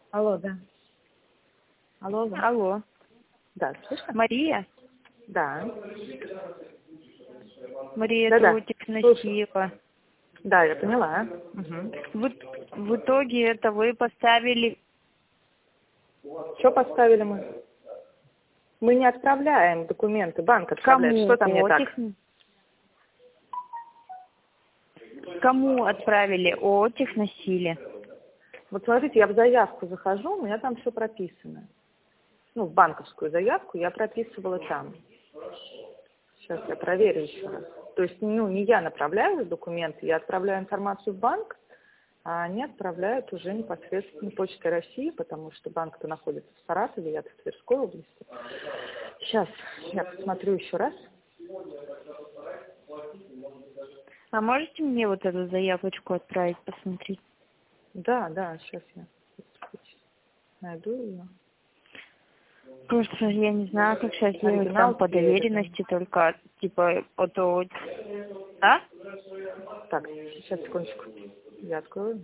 Алло, да. Алло, алло. Алло. Да, слышно? Мария? Да. Мария, Да-да. это Утикносила. Да, я поняла. Угу. В итоге это вы поставили... Что поставили мы? Мы не отправляем документы, банк отправляет. Кому? Что там не так? Кому отправили? О техносиле. Вот смотрите, я в заявку захожу, у меня там все прописано. Ну, в банковскую заявку я прописывала там. Сейчас я проверю еще раз. То есть, не я направляю документы, я отправляю информацию в банк, а они отправляют уже непосредственно Почтой России, потому что банк-то находится в Саратове, я-то в Тверской области. Сейчас я посмотрю еще раз. А можете мне вот эту заявочку отправить, посмотреть? Да, сейчас я найду ее. Просто я не знаю, как сейчас делать Оригинал там по передан. доверенности, только типа от... А? Так, сейчас, секундочку. Я открою.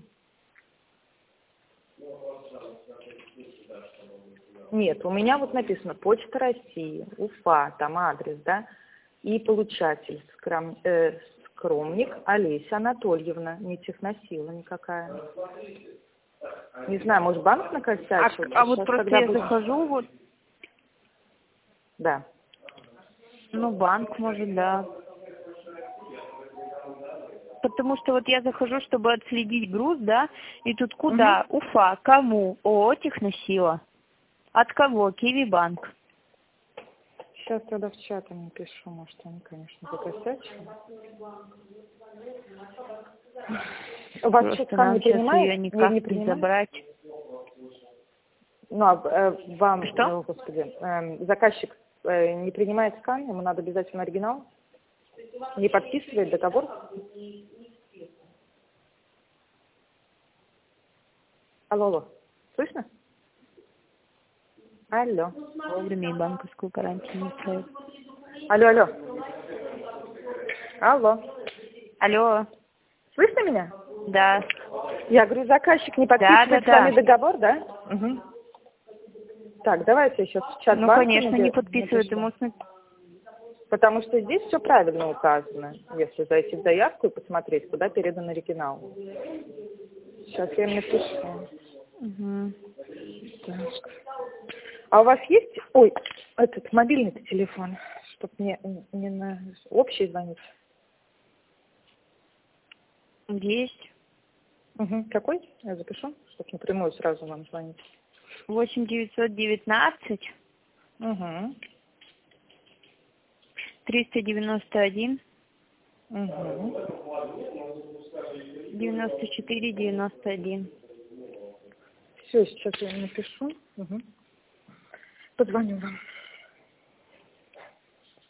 Нет, у меня вот написано Почта России, Уфа, там адрес, да, и получатель Скромник Олеся Анатольевна, не техносила никакая. Не знаю, может, банк накосячил? А вот Сейчас просто тогда я будет... захожу, вот, Да. ну, банк, может, да. Потому что вот я захожу, чтобы отследить груз, да, и тут куда? Уфа, кому? ООО «Техносила». От кого? Киви-банк. Сейчас тогда в чат им напишу, может, они, конечно, закосячили. У вас Просто что, скан нам не сейчас принимает? ее никак не принимает? забрать. Ну, вам, Что? господи, заказчик не принимает скан, ему надо обязательно оригинал? Не подписывает договор? Алло, слышно? Алло. Вовремя и банковскую гарантию не ставят. Алло. Алло. Алло. Слышно меня? Да. Я говорю, заказчик не подписывает с вами Да. договор, да? Угу. Так, давайте я сейчас в чат Ну, банка конечно, не подписывают. Ему... Потому что здесь все правильно указано, если зайти в заявку и посмотреть, куда передан оригинал. Сейчас я им напишу. Угу. Так. А у вас есть, этот мобильный телефон, чтобы мне не на общий звонить? Есть. Угу. Какой? Я запишу, чтобы напрямую сразу вам звонить. 8-919. Угу. 391. Угу. 94-91. Все, сейчас я напишу. Угу. Позвоню вам.